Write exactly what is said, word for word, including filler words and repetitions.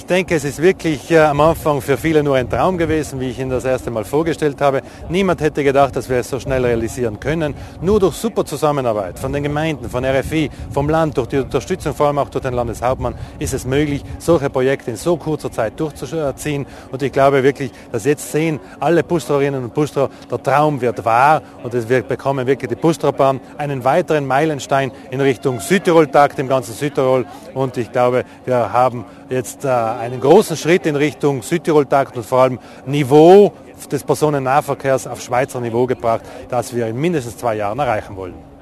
Ich denke, es ist wirklich äh, am Anfang für viele nur ein Traum gewesen, wie ich ihn das erste Mal vorgestellt habe. Niemand hätte gedacht, dass wir es so schnell realisieren können. Nur durch super Zusammenarbeit von den Gemeinden, von R F I, vom Land, durch die Unterstützung vor allem auch durch den Landeshauptmann, ist es möglich, solche Projekte in so kurzer Zeit durchzuziehen. Und ich glaube wirklich, dass jetzt sehen alle Pustrerinnen und Pusterer, der Traum wird wahr und es wird bekommen wirklich die Pusterbahn einen weiteren Meilenstein in Richtung Südtirol-Takt im ganzen Südtirol. Und ich glaube, wir haben jetzt äh, einen großen Schritt in Richtung Südtirol-Takt und vor allem Niveau des Personennahverkehrs auf Schweizer Niveau gebracht, das wir in mindestens zwei Jahren erreichen wollen.